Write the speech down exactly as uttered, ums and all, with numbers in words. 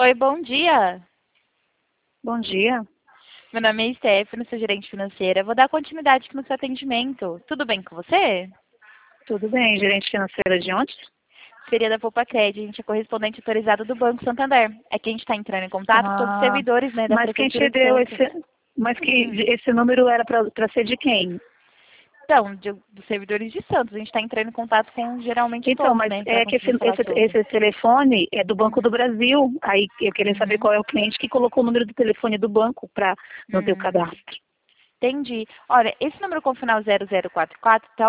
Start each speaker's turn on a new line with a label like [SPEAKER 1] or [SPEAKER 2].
[SPEAKER 1] Oi, bom dia.
[SPEAKER 2] Bom dia.
[SPEAKER 1] Meu nome é Stephanie, sou gerente financeira. Vou dar continuidade aqui no seu atendimento. Tudo bem com você?
[SPEAKER 2] Tudo bem, gerente financeira de onde?
[SPEAKER 1] Seria da Poupa Cred, a gente é correspondente autorizado do Banco Santander. É que a gente está entrando em contato com todos os
[SPEAKER 2] Ah,
[SPEAKER 1] servidores, né, da
[SPEAKER 2] mas quem
[SPEAKER 1] Prefeitura
[SPEAKER 2] te
[SPEAKER 1] de
[SPEAKER 2] deu
[SPEAKER 1] Santos.
[SPEAKER 2] esse... Mas que
[SPEAKER 1] Hum.
[SPEAKER 2] esse número era para ser de quem?
[SPEAKER 1] Então, de- dos servidores de Santos, a gente está entrando em contato com geralmente
[SPEAKER 2] Então,
[SPEAKER 1] todos,
[SPEAKER 2] mas
[SPEAKER 1] né, para
[SPEAKER 2] é que esse,
[SPEAKER 1] conseguir falar
[SPEAKER 2] esse,
[SPEAKER 1] sobre.
[SPEAKER 2] esse telefone é do Banco
[SPEAKER 1] Uhum.
[SPEAKER 2] do Brasil. Aí eu queria saber
[SPEAKER 1] Uhum.
[SPEAKER 2] qual é o cliente que colocou o número do telefone do banco para não ter o
[SPEAKER 1] Uhum.
[SPEAKER 2] cadastro.
[SPEAKER 1] Entendi. Olha, esse número com final zero zero quatro quatro tá